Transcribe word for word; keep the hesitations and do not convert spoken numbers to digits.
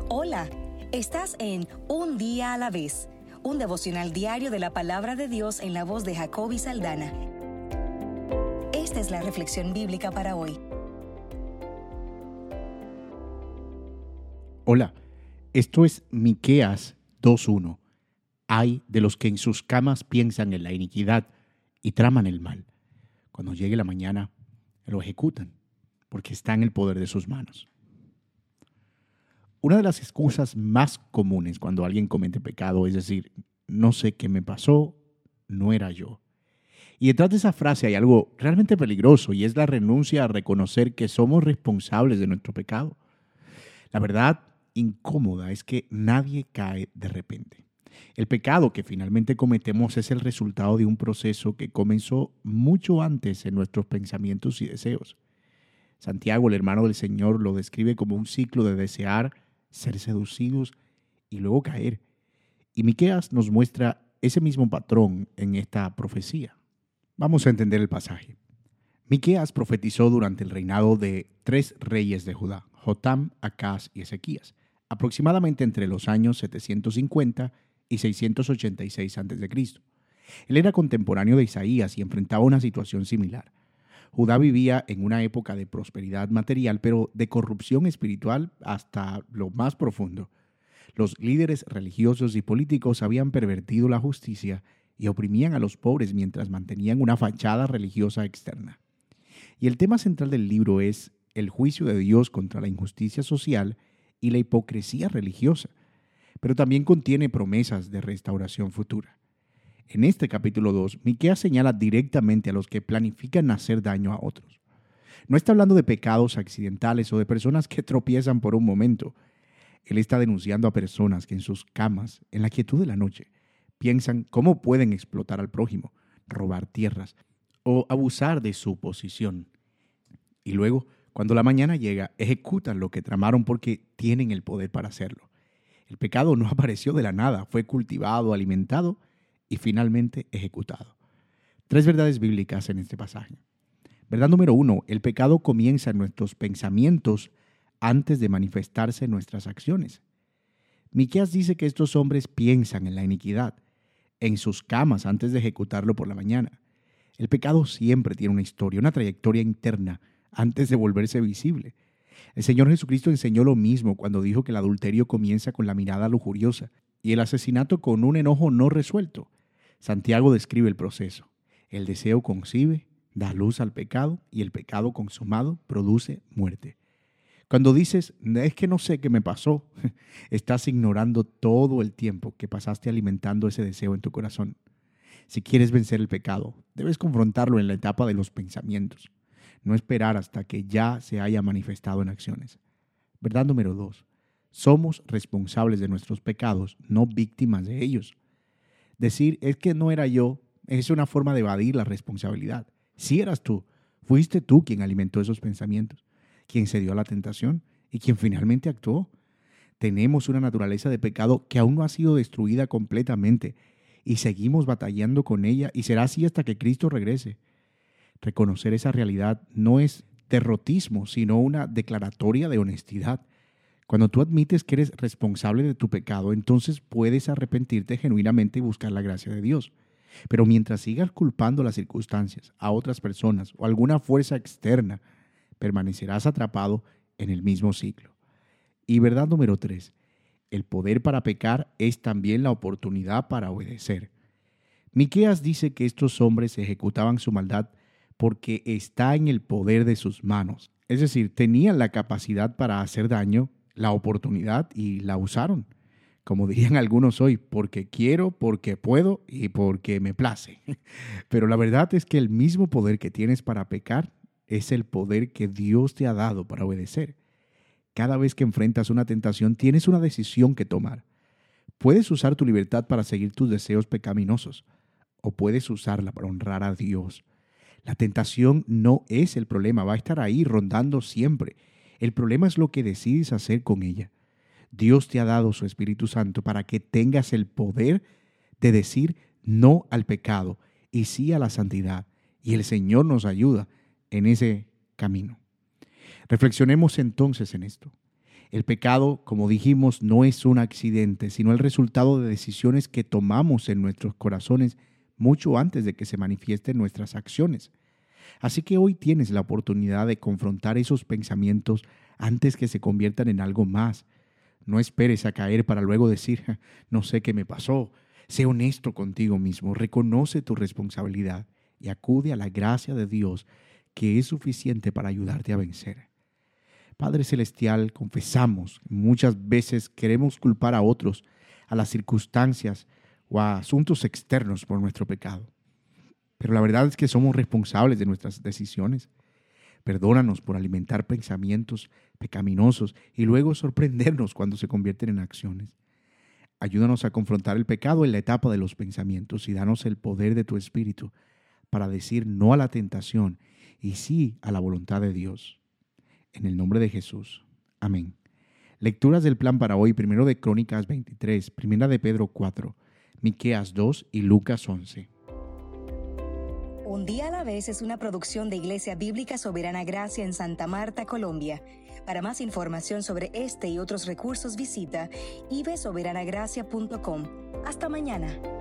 Hola, estás en Un Día a la Vez, un devocional diario de la Palabra de Dios en la voz de Jacoby Saldaña. Esta es la reflexión bíblica para hoy. Hola, esto es Miqueas dos uno. Ay de los que en sus camas piensan en la iniquidad y traman el mal. Cuando llegue la mañana, lo ejecutan, porque está en el poder de sus manos. Una de las excusas más comunes cuando alguien comete pecado es decir, no sé qué me pasó, no era yo. Y detrás de esa frase hay algo realmente peligroso y es la renuncia a reconocer que somos responsables de nuestro pecado. La verdad incómoda es que nadie cae de repente. El pecado que finalmente cometemos es el resultado de un proceso que comenzó mucho antes en nuestros pensamientos y deseos. Santiago, el hermano del Señor, lo describe como un ciclo de desear, ser seducidos y luego caer. Y Miqueas nos muestra ese mismo patrón en esta profecía. Vamos a entender el pasaje. Miqueas profetizó durante el reinado de tres reyes de Judá, Jotam, Acaz y Ezequías, aproximadamente entre los años setecientos cincuenta y seiscientos ochenta y seis antes de Cristo. Él era contemporáneo de Isaías y enfrentaba una situación similar. Judá vivía en una época de prosperidad material, pero de corrupción espiritual hasta lo más profundo. Los líderes religiosos y políticos habían pervertido la justicia y oprimían a los pobres mientras mantenían una fachada religiosa externa. Y el tema central del libro es el juicio de Dios contra la injusticia social y la hipocresía religiosa, pero también contiene promesas de restauración futura. En este capítulo dos, Miqueas señala directamente a los que planifican hacer daño a otros. No está hablando de pecados accidentales o de personas que tropiezan por un momento. Él está denunciando a personas que en sus camas, en la quietud de la noche, piensan cómo pueden explotar al prójimo, robar tierras o abusar de su posición. Y luego, cuando la mañana llega, ejecutan lo que tramaron porque tienen el poder para hacerlo. El pecado no apareció de la nada, fue cultivado, alimentado y finalmente ejecutado. Tres verdades bíblicas en este pasaje. Verdad número uno, el pecado comienza en nuestros pensamientos antes de manifestarse en nuestras acciones. Miqueas dice que estos hombres piensan en la iniquidad, en sus camas antes de ejecutarlo por la mañana. El pecado siempre tiene una historia, una trayectoria interna antes de volverse visible. El Señor Jesucristo enseñó lo mismo cuando dijo que el adulterio comienza con la mirada lujuriosa y el asesinato con un enojo no resuelto. Santiago describe el proceso. El deseo concibe, da luz al pecado y el pecado consumado produce muerte. Cuando dices, es que no sé qué me pasó, estás ignorando todo el tiempo que pasaste alimentando ese deseo en tu corazón. Si quieres vencer el pecado, debes confrontarlo en la etapa de los pensamientos, no esperar hasta que ya se haya manifestado en acciones. Verdad número dos. Somos responsables de nuestros pecados, no víctimas de ellos. Decir, es que no era yo, es una forma de evadir la responsabilidad. Si eras tú, fuiste tú quien alimentó esos pensamientos, quien cedió a la tentación y quien finalmente actuó. Tenemos una naturaleza de pecado que aún no ha sido destruida completamente y seguimos batallando con ella y será así hasta que Cristo regrese. Reconocer esa realidad no es derrotismo, sino una declaratoria de honestidad. Cuando tú admites que eres responsable de tu pecado, entonces puedes arrepentirte genuinamente y buscar la gracia de Dios. Pero mientras sigas culpando las circunstancias, a otras personas o alguna fuerza externa, permanecerás atrapado en el mismo ciclo. Y verdad número tres, el poder para pecar es también la oportunidad para obedecer. Miqueas dice que estos hombres ejecutaban su maldad porque está en el poder de sus manos. Es decir, tenían la capacidad para hacer daño, la oportunidad y la usaron. Como dirían algunos hoy, porque quiero, porque puedo y porque me place. Pero la verdad es que el mismo poder que tienes para pecar es el poder que Dios te ha dado para obedecer. Cada vez que enfrentas una tentación, tienes una decisión que tomar. Puedes usar tu libertad para seguir tus deseos pecaminosos o puedes usarla para honrar a Dios. La tentación no es el problema, va a estar ahí rondando siempre. El problema es lo que decides hacer con ella. Dios te ha dado su Espíritu Santo para que tengas el poder de decir no al pecado y sí a la santidad. Y el Señor nos ayuda en ese camino. Reflexionemos entonces en esto. El pecado, como dijimos, no es un accidente, sino el resultado de decisiones que tomamos en nuestros corazones mucho antes de que se manifiesten nuestras acciones. Así que hoy tienes la oportunidad de confrontar esos pensamientos antes que se conviertan en algo más. No esperes a caer para luego decir, no sé qué me pasó. Sé honesto contigo mismo, reconoce tu responsabilidad y acude a la gracia de Dios, que es suficiente para ayudarte a vencer. Padre Celestial, confesamos, muchas veces queremos culpar a otros, a las circunstancias o a asuntos externos por nuestro pecado. Pero la verdad es que somos responsables de nuestras decisiones. Perdónanos por alimentar pensamientos pecaminosos y luego sorprendernos cuando se convierten en acciones. Ayúdanos a confrontar el pecado en la etapa de los pensamientos y danos el poder de tu Espíritu para decir no a la tentación y sí a la voluntad de Dios. En el nombre de Jesús. Amén. Lecturas del plan para hoy, primero de Crónicas veintitrés, primera de Pedro cuatro, Miqueas dos y Lucas once. Un día a la vez es una producción de Iglesia Bíblica Soberana Gracia en Santa Marta, Colombia. Para más información sobre este y otros recursos visita i b soberana gracia punto com. Hasta mañana.